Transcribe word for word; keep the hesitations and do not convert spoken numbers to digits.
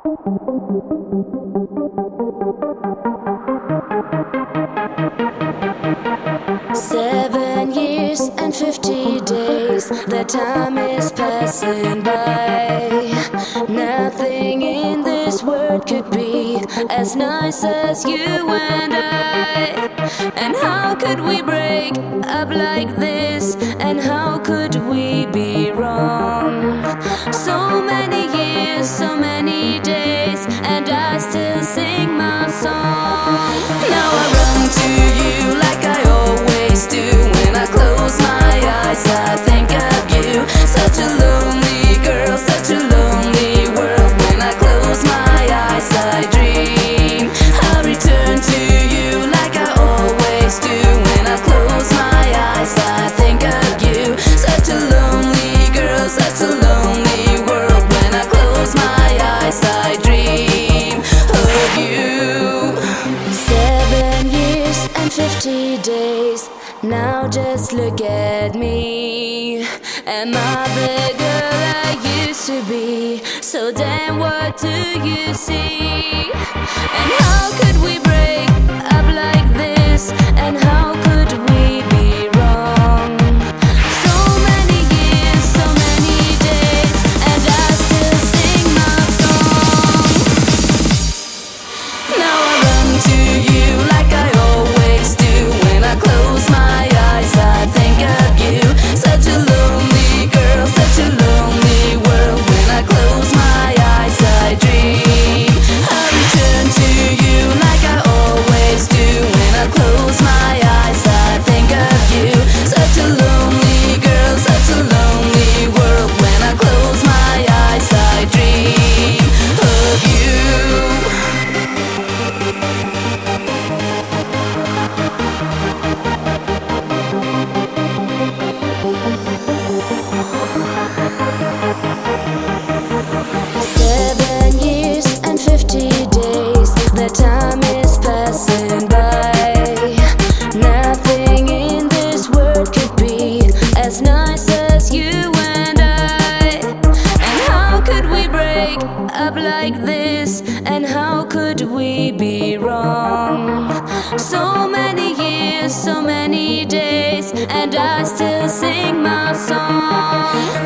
Seven years and fifty days, the time is passing by. Nothing in this world could be as nice as you and I. And how could we break up like this? And how could we be wrong? So many years, so many days, and I still sing my song. Now I run to you like I always do. When I close my eyes, I think of you. Such a lonely girl, such a lonely world. When I close my eyes, I dream I'll return to you like I always do. When I close my eyes, I think of you. Such a lonely girl, such a lonely world. When I close my eyes, I dream of you. Seven years and fifty days. Now just look at me. Am I the girl I used to be? So then what do you see? And how could we break up like this? And how could we be wrong? So many years, so many days, and I still sing my song. Now I run to you like I always do. When I close my eyes, I think of you. Such a lonely girl, such a lonely world. When I close my eyes, I dream I'll return to you like I always do. When I close my eyes, I think of you. Such a lonely girl, such a lonely world. When I close my eyes, I dream of you. Seven years and fifty days, the time is passing by. Nothing in this world could be as nice as you and I. And how could we break up like this? And how could we be wrong? So many years, so many days, and I still sing my song.